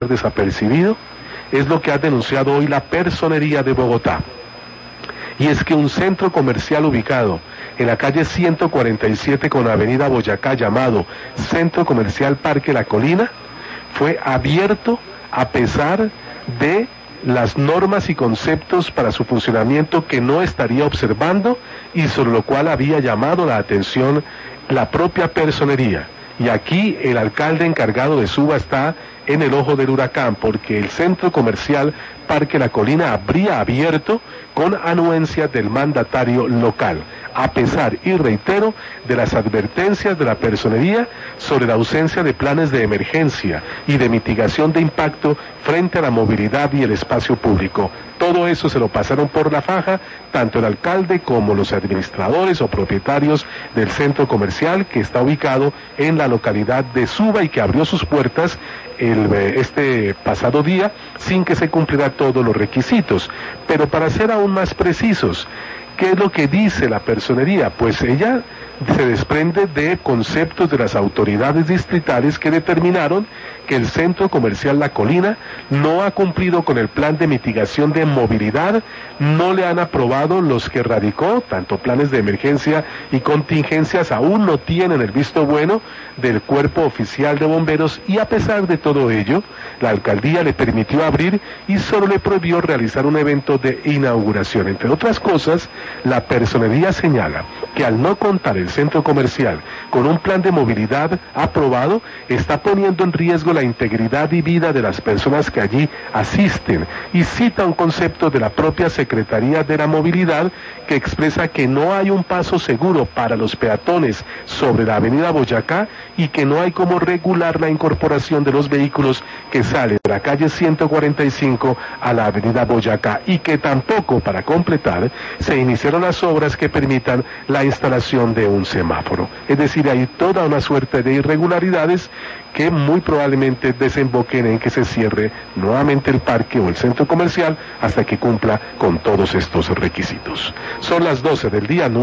desapercibido, es lo que ha denunciado hoy la Personería de Bogotá. Y es que un centro comercial ubicado en la calle 147 con avenida Boyacá, llamado Centro Comercial Parque La Colina, fue abierto a pesar de las normas y conceptos para su funcionamiento que no estaría observando y sobre lo cual había llamado la atención la propia Personería. Y aquí el alcalde encargado de Suba está en el ojo del huracán, porque el centro comercial Parque La Colina habría abierto con anuencia del mandatario local, a pesar, y reitero, de las advertencias de la Personería sobre la ausencia de planes de emergencia y de mitigación de impacto frente a la movilidad y el espacio público. Todo eso se lo pasaron por la faja, tanto el alcalde como los administradores o propietarios del centro comercial que está ubicado en la localidad de Suba y que abrió sus puertas este pasado día sin que se cumplieran todos los requisitos. Pero para ser aún más precisos, ¿qué es lo que dice la Personería? Pues ella se desprende de conceptos de las autoridades distritales que determinaron que el centro comercial La Colina no ha cumplido con el plan de mitigación de movilidad, no le han aprobado los que radicó, tanto planes de emergencia y contingencias aún no tienen el visto bueno del Cuerpo Oficial de Bomberos, y a pesar de todo ello, la alcaldía le permitió abrir y solo le prohibió realizar un evento de inauguración. Entre otras cosas, la Personería señala que al no contar el centro comercial con un plan de movilidad aprobado, está poniendo en riesgo la integridad y vida de las personas que allí asisten, y cita un concepto de la propia Secretaría de la Movilidad que expresa que no hay un paso seguro para los peatones sobre la avenida Boyacá y que no hay cómo regular la incorporación de los vehículos que salen de la calle 145 a la avenida Boyacá, y que tampoco, para completar, se iniciaron las obras que permitan la instalación de un semáforo. Es decir, hay toda una suerte de irregularidades que muy probablemente desemboquen en que se cierre nuevamente el parque o el centro comercial hasta que cumpla con todos estos requisitos. Son las 12 del día.